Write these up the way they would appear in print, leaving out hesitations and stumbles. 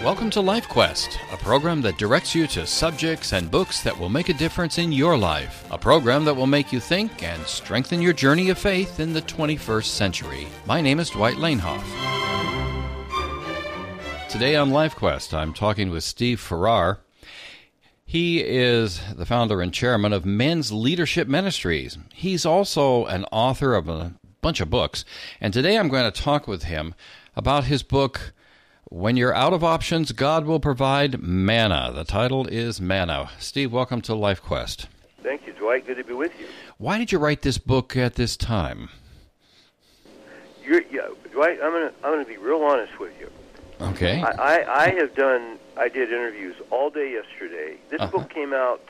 Welcome to Life Quest, a program that directs you to subjects and books that will make a difference in your life. A program that will make you think and strengthen your journey of faith in the 21st century. My name is Dwight Lanehoff. Today on Life Quest, I'm talking with Steve Farrar. He is the founder and chairman of Men's Leadership Ministries. He's also an author of a bunch of books, and today I'm going to talk with him about his book, When You're Out of Options, God Will Provide Manna. The title is Manna. Steve, welcome to Life Quest. Thank you, Dwight. Good to be with you. Why did you write this book at this time? Dwight, I'm going to be real honest with you. Okay. I did interviews all day yesterday. This book came out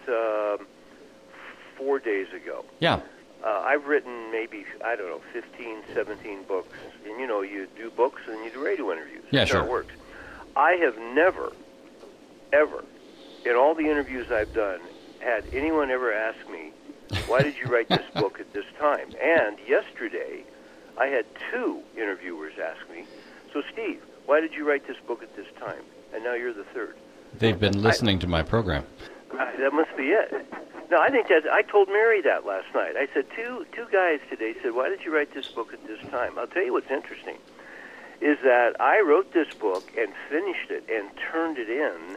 4 days ago. Yeah. I've written maybe, 15, 17 books. And, you do books and you do radio interviews. Yeah, That's sure. how it works. I have never, ever, in all the interviews I've done, had anyone ever ask me, why did you write this book at this time? And yesterday, I had two interviewers ask me, so Steve, why did you write this book at this time? And now you're the third. They've been listening to my program. That must be it. No, I think I told Mary that last night. I said, two guys today said, why did you write this book at this time? I'll tell you what's interesting, is that I wrote this book and finished it and turned it in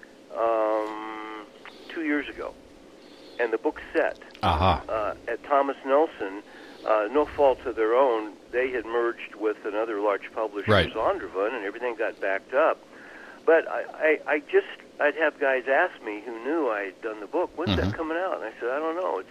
2 years ago. And the book's set. At Thomas Nelson, no fault of their own, they had merged with another large publisher, Right. Zondervan, and everything got backed up. But I'd have guys ask me who knew I had done the book, when's that coming out? And I said, I don't know.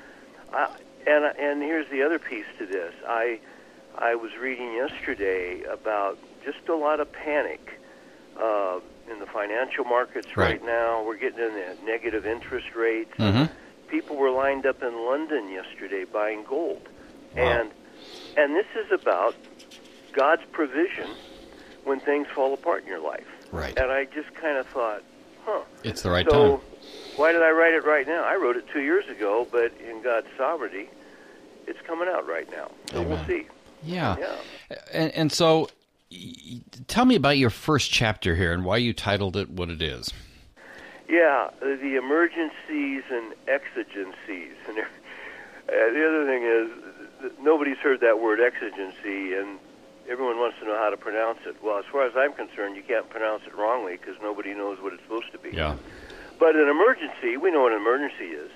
And here's the other piece to this. I was reading yesterday about just a lot of panic in the financial markets right now. We're getting in the negative interest rates. People were lined up in London yesterday buying gold. Wow. And this is about God's provision when things fall apart in your life. Right. And I just kind of thought, It's the right so time. why did I write it right now? I wrote it 2 years ago, but in God's sovereignty, it's coming out right now. So Amen. we'll see. Yeah. And so tell me about your first chapter here and why you titled it what it is. Yeah, the emergencies and exigencies. And the other thing is, nobody's heard that word exigency, and everyone wants to know how to pronounce it. Well, as far as I'm concerned, you can't pronounce it wrongly because nobody knows what it's supposed to be. Yeah. But an emergency, we know what an emergency is.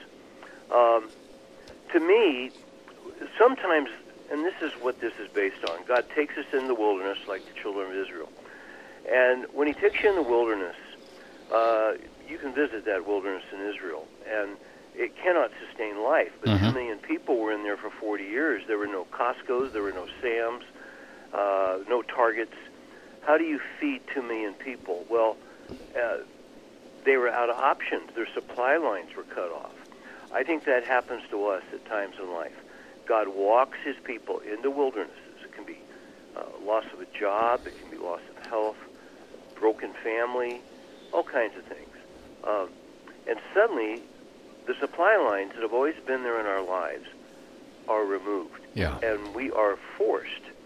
To me, sometimes, and this is what this is based on, God takes us in the wilderness like the children of Israel. And when he takes you in the wilderness, you can visit that wilderness in Israel, and it cannot sustain life. But 2 million people were in there for 40 years. There were no Costco's, there were no Sam's, no Targets. How do you feed 2 million people? Well, they were out of options. Their supply lines were cut off. I think that happens to us at times in life. God walks his people into wildernesses. It can be loss of a job. It can be loss of health, broken family, all kinds of things. And suddenly, the supply lines that have always been there in our lives are removed. Yeah. And we are forced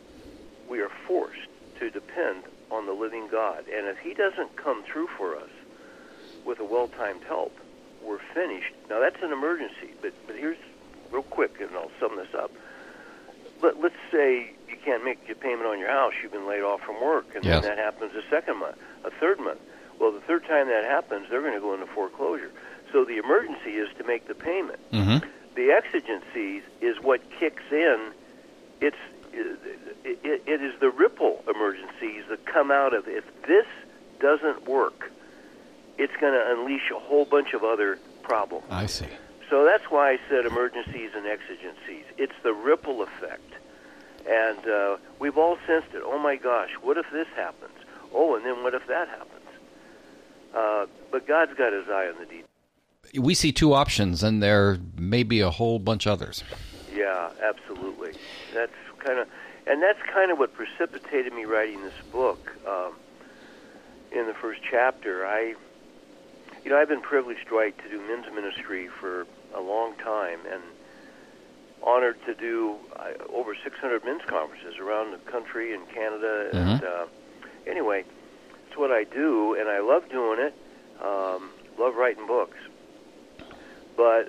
to depend on the living God. And if he doesn't come through for us with a well-timed help, we're finished. Now, that's an emergency, but here's, real quick, and I'll sum this up. Let's say you can't make your payment on your house, you've been laid off from work, and Yes. then that happens a second month, a third month. Well, the third time that happens, they're going to go into foreclosure. So the emergency is to make the payment. The exigencies is what kicks in. It is the ripple emergencies that come out of, if this doesn't work, it's going to unleash a whole bunch of other problems. I see. So that's why I said emergencies and exigencies. It's the ripple effect. And we've all sensed it. Oh, my gosh, what if this happens? Oh, and then what if that happens? But God's got his eye on the details. We see two options, and there may be a whole bunch others. Yeah, absolutely. That's kind of what precipitated me writing this book. In the first chapter, I've been privileged, Dwight, to do men's ministry for a long time, and honored to do over 600 men's conferences around the country in Canada. And anyway, that's what I do, and I love doing it. Love writing books. But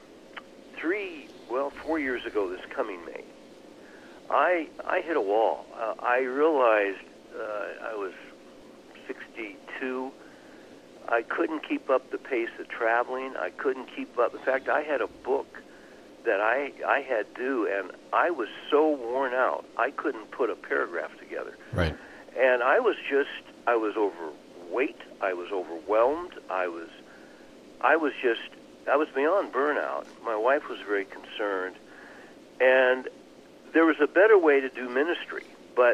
4 years ago this coming May, I hit a wall. I realized I was 62. I couldn't keep up the pace of traveling. I couldn't keep up. In fact, I had a book that I had due, and I was so worn out, I couldn't put a paragraph together. Right. And I was overweight. I was overwhelmed. I was beyond burnout. My wife was very concerned, and there was a better way to do ministry. But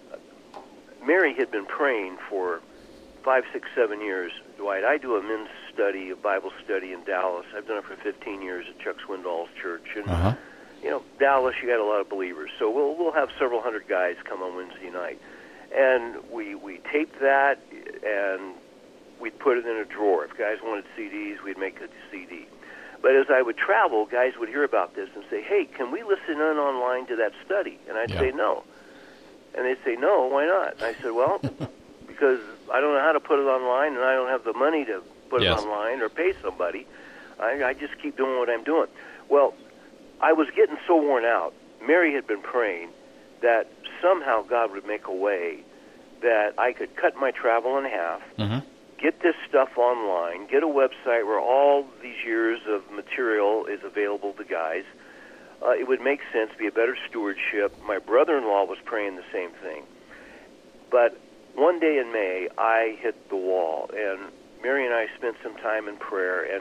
Mary had been praying for 5, 6, 7 years. Dwight, I do a men's study, a Bible study in Dallas. I've done it for 15 years at Chuck Swindoll's church. And, Dallas, you got a lot of believers. So we'll have several hundred guys come on Wednesday night. And we taped that, and we'd put it in a drawer. If guys wanted CDs, we'd make a CD. But as I would travel, guys would hear about this and say, hey, can we listen in online to that study? And I'd say no. And they'd say, no, why not? And I said, well, because I don't know how to put it online, and I don't have the money to put it online or pay somebody. I just keep doing what I'm doing. Well, I was getting so worn out. Mary had been praying that somehow God would make a way that I could cut my travel in half, get this stuff online, get a website where all these years of material is available to guys. It would make sense, be a better stewardship. My brother-in-law was praying the same thing. But one day in May, I hit the wall, and Mary and I spent some time in prayer and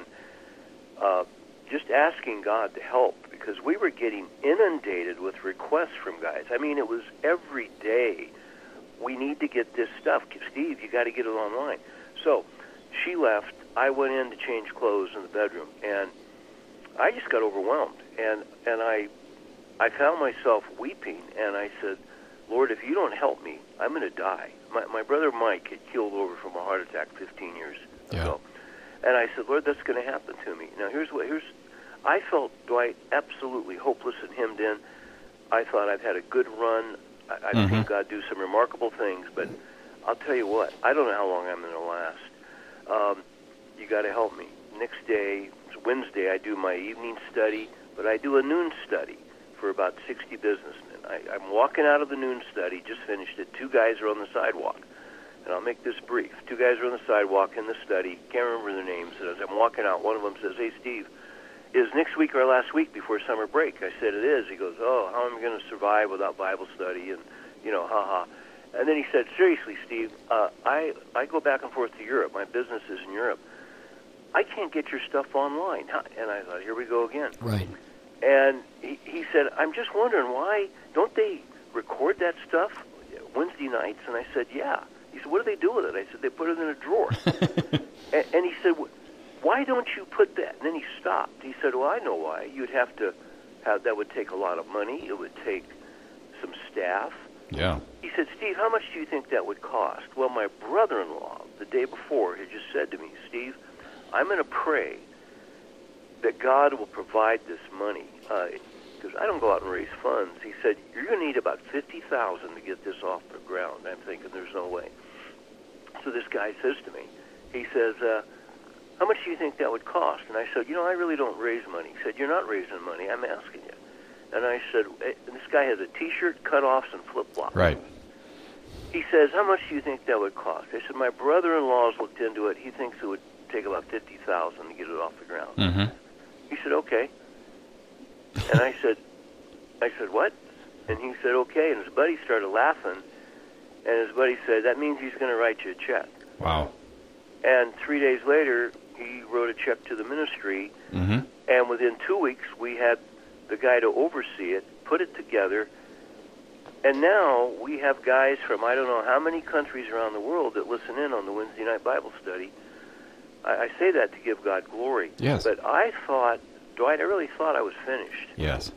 just asking God to help, because we were getting inundated with requests from guys. I mean, it was every day, we need to get this stuff. Steve, you got to get it online. So she left. I went in to change clothes in the bedroom, and I just got overwhelmed. And I found myself weeping, and I said, Lord, if you don't help me, I'm going to die. My brother Mike had keeled over from a heart attack 15 years ago. And I said, Lord, that's going to happen to me. Now, I felt, Dwight, absolutely hopeless and hemmed in. I thought I've had a good run. I've seen God do some remarkable things, but I'll tell you what, I don't know how long I'm going to last. You got to help me. Next day, it's Wednesday, I do my evening study, but I do a noon study for about 60 businessmen. I'm walking out of the noon study, just finished it. 2 guys are on the sidewalk, and I'll make this brief. 2 guys are on the sidewalk in the study, can't remember their names, and as I'm walking out, one of them says, hey, Steve, is next week our last week before summer break? I said, it is. He goes, oh, how am I going to survive without Bible study? And, ha-ha. And then he said, seriously, Steve, I go back and forth to Europe. My business is in Europe. I can't get your stuff online. And I thought, here we go again. Right. And he said, I'm just wondering, why don't they record that stuff Wednesday nights? And I said, yeah. He said, what do they do with it? I said, they put it in a drawer. and he said, why don't you put that? And then he stopped. He said, well, I know why. You'd have to have, that would take a lot of money. It would take some staff. Yeah. He said, Steve, how much do you think that would cost? Well, my brother-in-law, the day before, had just said to me, Steve, I'm going to pray that God will provide this money, because I don't go out and raise funds. He said, you're going to need about $50,000 to get this off the ground. I'm thinking, there's no way. So this guy says to me, he says, how much do you think that would cost? And I said, I really don't raise money. He said, you're not raising money, I'm asking you. And I said, this guy has a T-shirt, cutoffs, and flip-flops. Right. He says, how much do you think that would cost? I said, my brother-in-law's looked into it. He thinks it would take about $50,000 to get it off the ground. He said, okay. And I said, what? And he said, okay. And his buddy started laughing. And his buddy said, that means he's going to write you a check. Wow. And 3 days later, he wrote a check to the ministry. And within 2 weeks, we had the guy to oversee it, put it together. And now we have guys from I don't know how many countries around the world that listen in on the Wednesday night Bible study. I say that to give God glory. Yes. But I thought, Dwight, I really thought I was finished. Yes.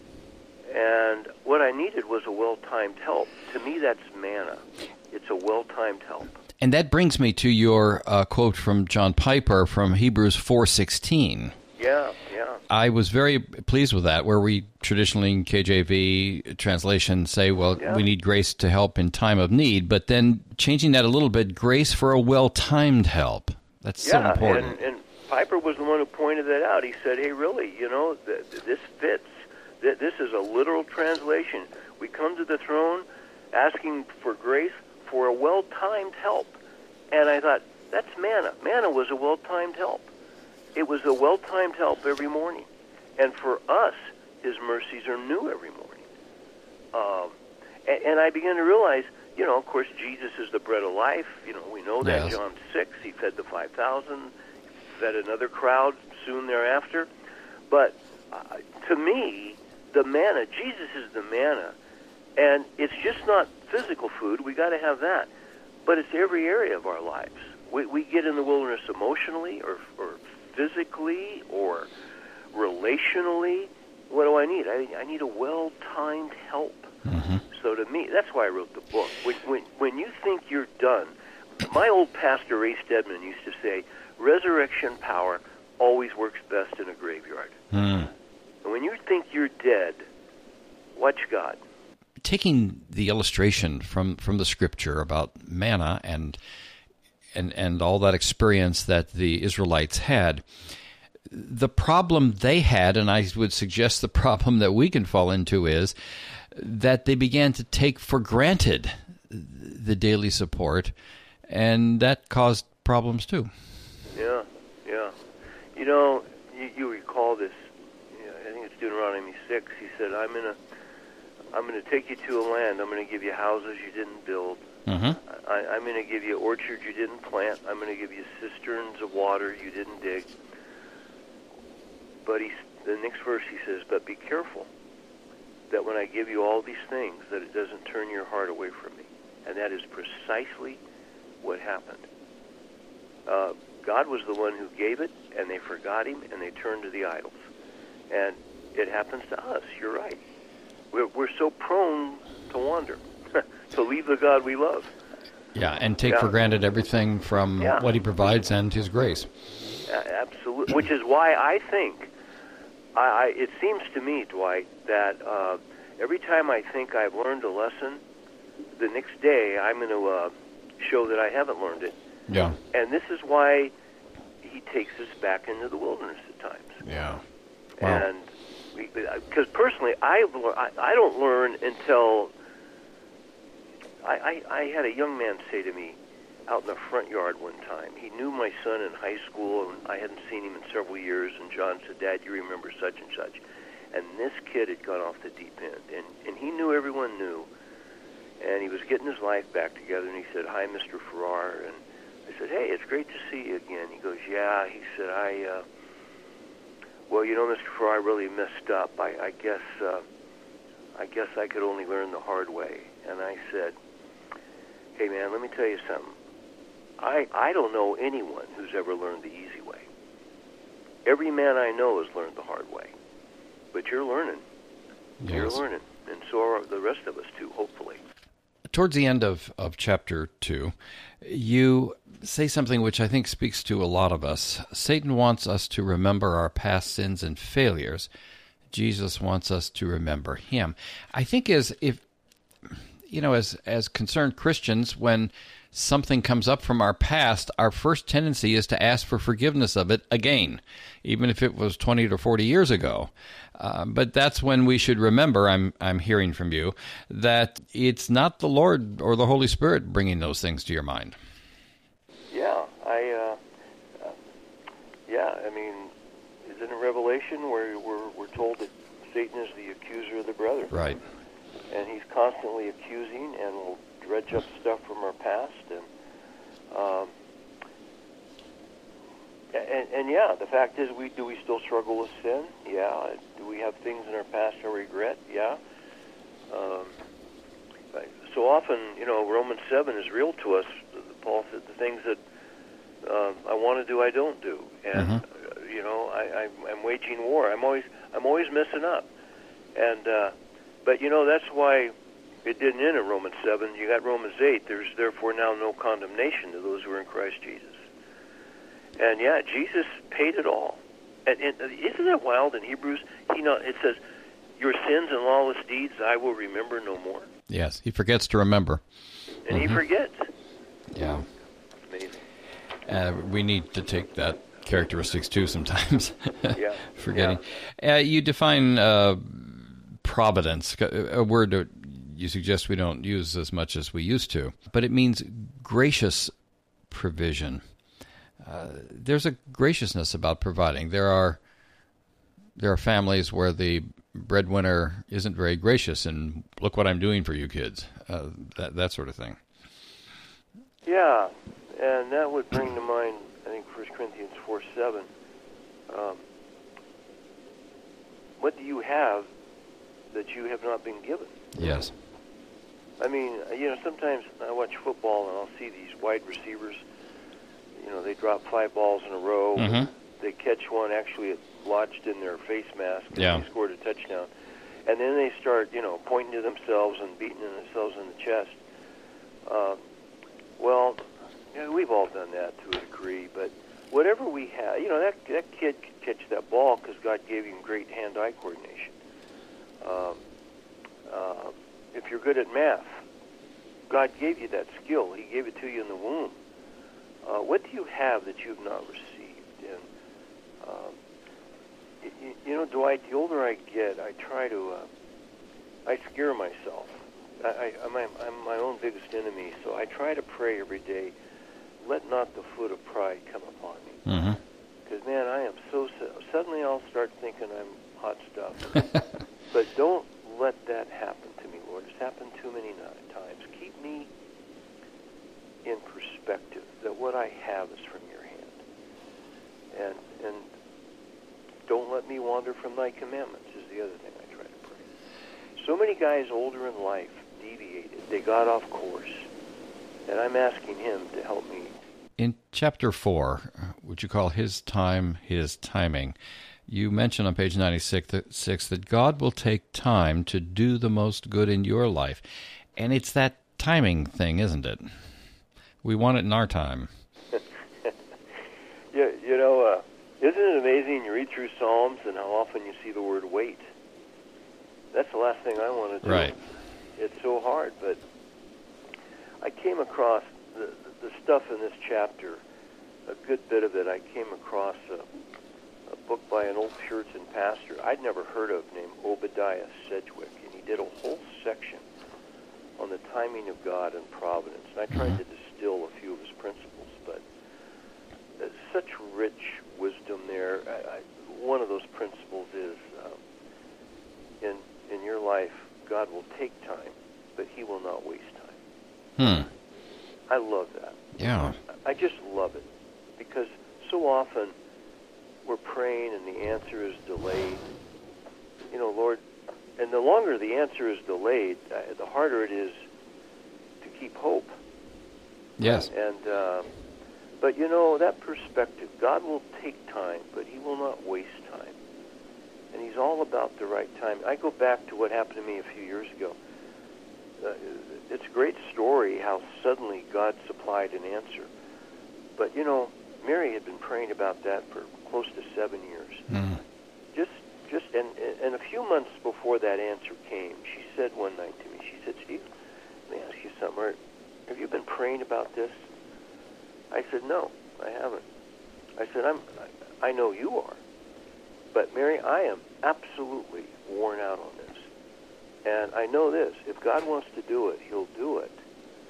And what I needed was a well-timed help. To me, that's manna. It's a well-timed help. And that brings me to your quote from John Piper from Hebrews 4:16. Yeah. I was very pleased with that, where we traditionally in KJV translation say, well, we need grace to help in time of need, but then changing that a little bit, grace for a well-timed help. That's so important. And Piper was the one who pointed that out. He said, hey, really, this fits. This is a literal translation. We come to the throne asking for grace for a well-timed help. And I thought, that's manna. Manna was a well-timed help. It was a well-timed help every morning. And for us, his mercies are new every morning. And I began to realize, of course, Jesus is the bread of life. We know that. Yes. John 6, he fed the 5,000, fed another crowd soon thereafter. But to me, the manna, Jesus is the manna. And it's just not physical food. We got to have that. But it's every area of our lives. We get in the wilderness emotionally or physically or relationally. What do I need? I need a well-timed help. Mm-hmm. So to me, that's why I wrote the book. When you think you're done, my old pastor, Ray Stedman, used to say, resurrection power always works best in a graveyard. Mm. And when you think you're dead, watch God. Taking the illustration from the Scripture about manna and all that experience that the Israelites had, the problem they had, and I would suggest the problem that we can fall into, is that they began to take for granted the daily support, and that caused problems too. Yeah. You recall this, I think it's Deuteronomy 6, he said, I'm going to take you to a land, I'm going to give you houses you didn't build, Mm-hmm. I'm going to give you orchards you didn't plant. I'm going to give you cisterns of water you didn't dig. But the next verse he says, but be careful that when I give you all these things, that it doesn't turn your heart away from me. And that is precisely what happened. God was the one who gave it, and they forgot him, and they turned to the idols. And it happens to us. You're right. We're so prone to wander. To leave the God we love. Yeah, and take for granted everything from what he provides and his grace. Absolutely. Which is why I think, it seems to me, Dwight, that every time I think I've learned a lesson, the next day I'm going to show that I haven't learned it. Yeah. And this is why he takes us back into the wilderness at times. Yeah. Wow. And because personally, I don't learn until... I had a young man say to me out in the front yard one time, he knew my son in high school, and I hadn't seen him in several years, and John said, Dad, you remember such and such. And this kid had gone off the deep end, and he knew everyone knew, and he was getting his life back together, and he said, hi, Mr. Farrar, and I said, hey, it's great to see you again. He goes, yeah, he said, well, Mr. Farrar, I really messed up. I guess I could only learn the hard way. And I said, hey, man, let me tell you something. I don't know anyone who's ever learned the easy way. Every man I know has learned the hard way. But you're learning. Yes. You're learning. And so are the rest of us, too, hopefully. Towards the end of chapter 2, you say something which I think speaks to a lot of us. Satan wants us to remember our past sins and failures. Jesus wants us to remember him. I think as concerned Christians, when something comes up from our past, our first tendency is to ask for forgiveness of it again, even if it was 20 to 40 years ago. But that's when we should remember, I'm hearing from you, that it's not the Lord or the Holy Spirit bringing those things to your mind. I mean, isn't it Revelation where we're told that Satan is the accuser of the brethren? Right. And he's constantly accusing and will dredge up stuff from our past. And the fact is, do we still struggle with sin? Yeah. Do we have things in our past to regret? Yeah. So often, Romans 7 is real to us. Paul said the things that I want to do, I don't do. And, I'm waging war. I'm always messing up. And, but, that's why it didn't end in Romans 7. You got Romans 8. There's therefore now no condemnation to those who are in Christ Jesus. And, Jesus paid it all. And isn't that wild in Hebrews? It says, "Your sins and lawless deeds I will remember no more." Yes, he forgets to remember. And he forgets. Yeah. Amazing. We need to take that characteristics too sometimes. Yeah. Forgetting. You define providence, a word that you suggest we don't use as much as we used to, but it means gracious provision. There's a graciousness about providing. There are families where the breadwinner isn't very gracious, and look what I'm doing for you kids, that sort of thing. Yeah, and that would bring to mind, I think, 1 Corinthians 4:7. What do you have that you have not been given? Yes. I mean, sometimes I watch football and I'll see these wide receivers. They drop 5 balls in a row. Mm-hmm. They catch one, actually it lodged in their face mask, and Yeah. they scored a touchdown. And then they start, pointing to themselves and beating themselves in the chest. We've all done that to a degree, but whatever we have, that kid could catch that ball because God gave him great hand-eye coordination. If you're good at math, God gave you that skill. He gave it to you in the womb. What do you have that you've not received? And Dwight, the older I get, I try to, I scare myself. I'm my own biggest enemy, so I try to pray every day, let not the foot of pride come upon me. Mm-hmm. Because, man, I am suddenly I'll start thinking I'm hot stuff. But don't let that happen to me, Lord. It's happened too many times. Keep me in perspective that what I have is from your hand. And don't let me wander from thy commandments is the other thing I try to pray. So many guys older in life deviated. They got off course. And I'm asking him to help me. In chapter 4, which you call His Time, His Timing, you mention on page 96 that God will take time to do the most good in your life. And it's that timing thing, isn't it? We want it in our time. Isn't it amazing? You read through Psalms and how often you see the word wait. That's the last thing I want to do. Right. It's so hard, but I came across the stuff in this chapter, a good bit of it. I came across a book by an old Puritan pastor I'd never heard of named Obadiah Sedgwick, and he did a whole section on the timing of God and providence. And I tried to distill a few of his principles, but there's such rich wisdom there. One of those principles is in your life, God will take time, but he will not waste time. I love that. Yeah. I just love it because so often we're praying and the answer is delayed. Lord, and the longer the answer is delayed, the harder it is to keep hope. Yes. And but that perspective, God will take time, but he will not waste time. And he's all about the right time. I go back to what happened to me a few years ago. It's a great story how suddenly God supplied an answer. But, Mary had been praying about that for close to 7 years. And a few months before that answer came, she said one night to me, she said, "Steve, let me ask you something. Have you been praying about this?" I said, "No, I haven't." I said, I know you are. But, Mary, I am absolutely worn out on this. And I know this. If God wants to do it, he'll do it.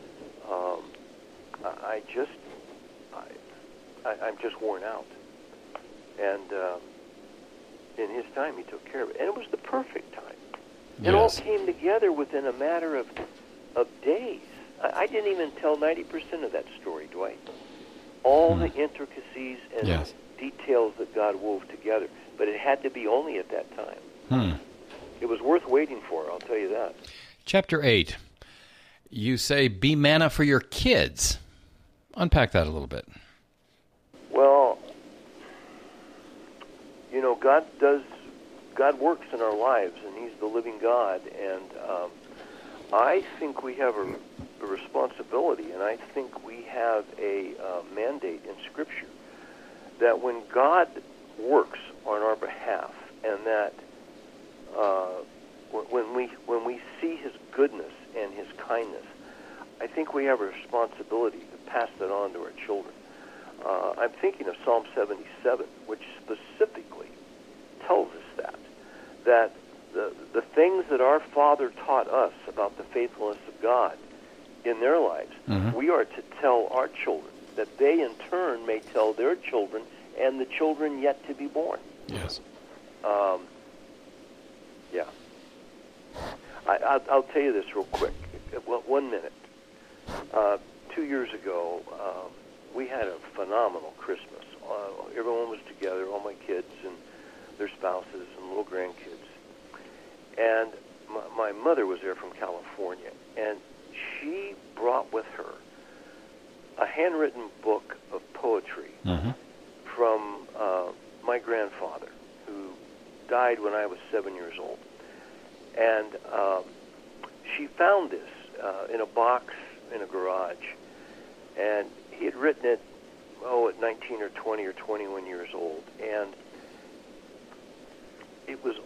I'm just worn out. And in his time, he took care of it. And it was the perfect time. It all came together within a matter of days. I didn't even tell 90% of that story, Dwight. All the intricacies and details that God wove together. But it had to be only at that time. It was worth waiting for, I'll tell you that. Chapter 8, you say, be manna for your kids. Unpack that a little bit. Well, God works in our lives, and he's the living God, and I think we have a responsibility, and I think we have a mandate in Scripture that when God works on our behalf, and that when we see His goodness and His kindness, I think we have a responsibility to pass that on to our children. I'm thinking of Psalm 77, which specifically tells us that the things that our Father taught us about the faithfulness of God in their lives, we are to tell our children, that they in turn may tell their children and the children yet to be born. Yes. Yeah. I'll tell you this real quick. Well, 1 minute. 2 years ago, we had a phenomenal Christmas. Everyone was together, all my kids and their spouses and little grandkids. And my mother was there from California, and she brought with her a handwritten book of poetry from my grandfather, who died when I was 7 years old. And she found this in a box in a garage, and he had written it, at 19 or 20 or 21 years old, and it was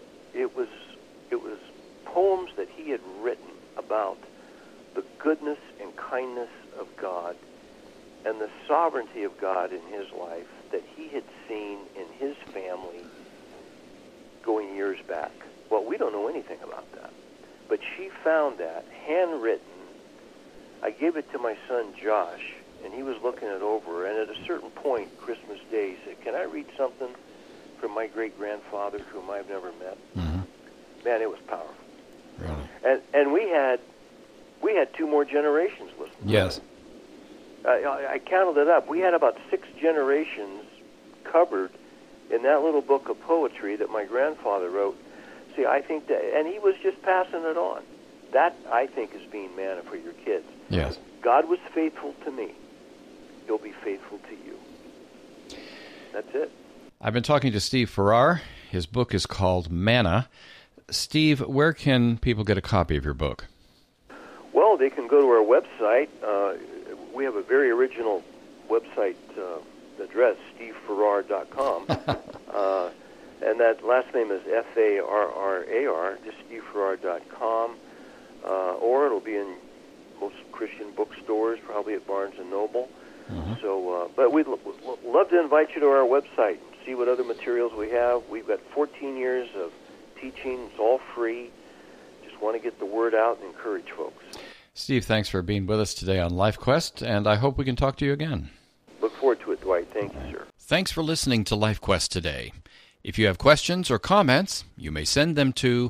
poems that he had written about the goodness and kindness of God and the sovereignty of God in his life that he had seen in his family going years back. Well, we don't know anything about that, but she found that handwritten. I gave it to my son Josh, and he was looking it over, and at a certain point, Christmas Day, he said, "Can I read something from my great-grandfather whom I've never met?" Man, it was powerful. Really? And we had 2 more generations listening. Yes. I counted it up. We had about 6 generations covered in that little book of poetry that my grandfather wrote. See, I think that, and he was just passing it on. That, I think, is being manna for your kids. Yes. God was faithful to me. He'll be faithful to you. That's it. I've been talking to Steve Farrar. His book is called Manna. Steve, where can people get a copy of your book? Well, they can go to our website. We have a very original website address, stevefarrar.com. And that last name is Farrar, just stevefarrar.com. Or it'll be in most Christian bookstores, probably at Barnes & Noble. So, but we'd love to invite you to our website and see what other materials we have. We've got 14 years of teaching. It's all free. Just want to get the word out and encourage folks. Steve, thanks for being with us today on LifeQuest, and I hope we can talk to you again. Look forward to it, Dwight. Thank you, sir. Thanks for listening to LifeQuest today. If you have questions or comments, you may send them to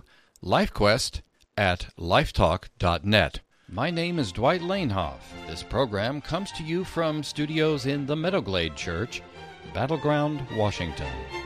lifequest@lifetalk.net. My name is Dwight Lanehoff. This program comes to you from studios in the Meadowglade Church, Battleground, Washington.